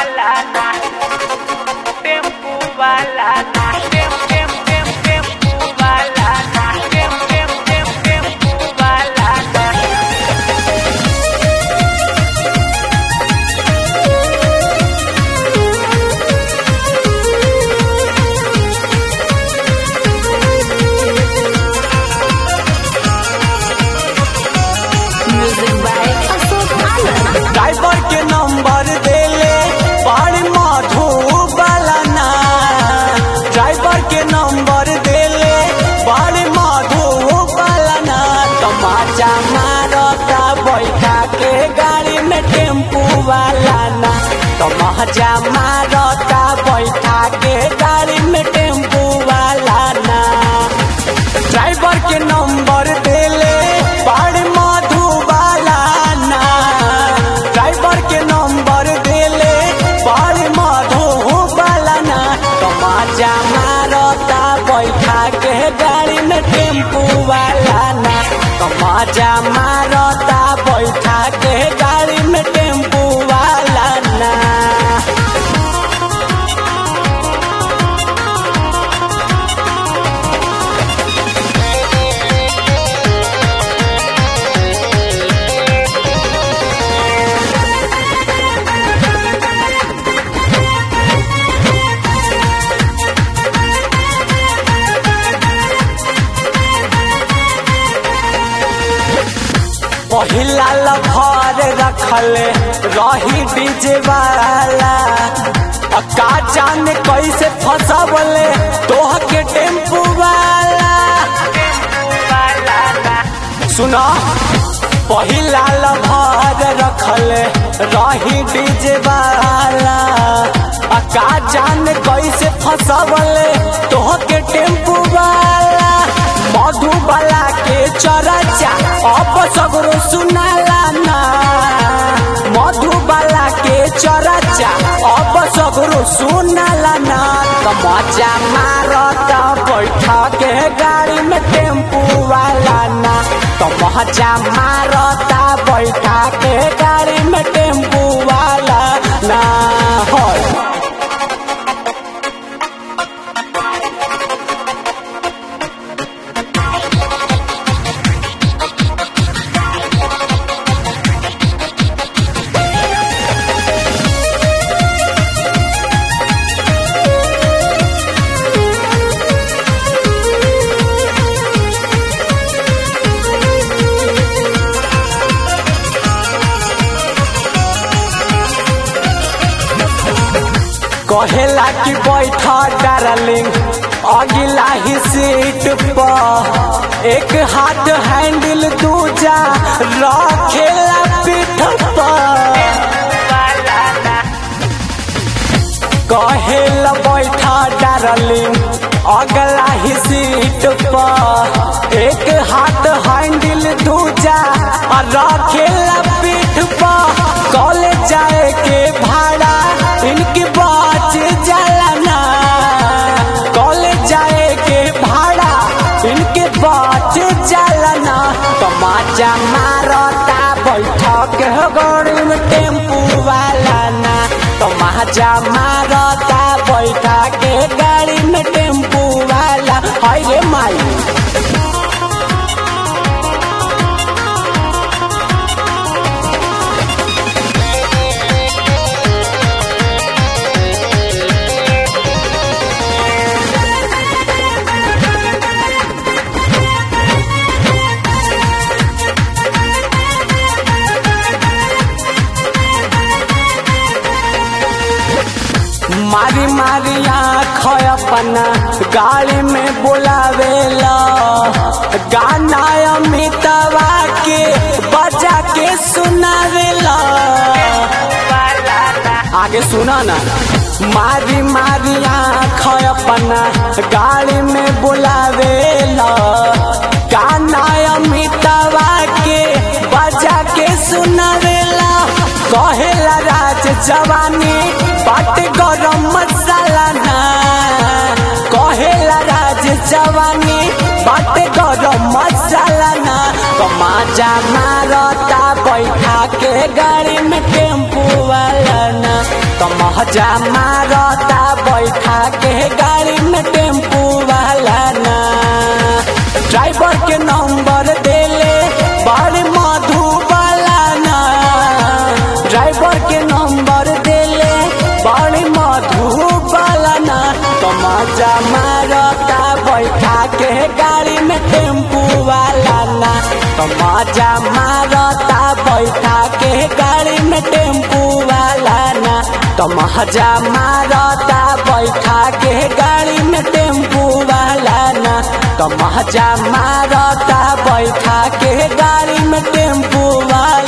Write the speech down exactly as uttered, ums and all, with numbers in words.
वाला ना टेम्पू वाला ना टेम टेम टेम टेम्पू वाला ना टेम टेम टेम टेम्पू वाला ना ड्राइवर के नंबर देले बड़ मधुबाला ड्राइवर के नंबर देले बड़ मधुबाला तमाचा मारता बैठा के गाड़ी में टेम्पू वाला ना तमाचा मारता बैठा के गाड़ी में टेम्पू वाला ना ड्राइवर के नंबर देले बड़ मधुबाला ड्राइवर के नंबर देले बड़ मधुबाला ना तमाचा मारता बैठा के गाड़ी में टेम्पू वाला ना तमाचा मारता बैठा के गाड़ी में टेम्पू वाला ना पहिला लफर रखले रही डीजे वाला का जाने कैसे फंसवले तोह के टेम्पू वाला सुना पहिला लफर रखले रही डीजे वाला का जाने कैसे फंसवले तोह के टेम्पू वाला मधुबाला के चर्चा अब सगरो सुनाला ना मधुबाला के चर्चा अब सगरो सुनाला ना तमाचा मारता बैठा के गाड़ी में टेम्पू वाला ना तमाचा मारता बैठा के गाड़ी में टेम्पू वाला ना हो कहेला कि बैठा डार्लिंग अगिला ही सीट पर एक हाथ हैंडल दूजा रखेला पीठ पर कहेला बैठा डार्लिंग अगला ही सीट पर एक हाथ हैंडल दूजा रखेला पीठ पर कॉलेज जाए के भाड़ा इनकी बच जाला ना कॉलेज जाए के भाड़ा इनके बच जाला ना तमाचा मारता बैठा के गाड़ी में टेम्पू वाला ना तमाचा मारता बैठा के गाड़ी में टेम्पू वाला हाय रे माई मारी मारी आँख अपना गाड़ी में बुलावेला गाना अमितावा के बजा के सुनावेला आगे सुना ना मारी मारी आँख अपना गाड़ी में बुलावेला गाना अमितावा के बजा के सुनावेला कहेला राज जवानी बाट गरम मसाला ना कहेला राज जवानी बाट गरम मसाला ना तमाचा मारता बैठा के गाड़ी में टेम्पू वाला ना तमाचा मजा मारता बैठा के गाड़ी में टेम्पू वाला ना। ड्राइवर के नंबर देले बड़ मधुबाला ना। ड्राइवर के नंबर देले बड़ मधुबाला ना। तो मजा मारता बैठा के गाड़ी में टेम्पू वाला ना। तो मजा मारता बैठा के गाड़ी में टेम्पू वाला ना। तो मजा मारता बैठा के गाड़ी में टेम्पू वाला ना। तो मजा मारता बैठा के गाड़ी में टेम्पू वाला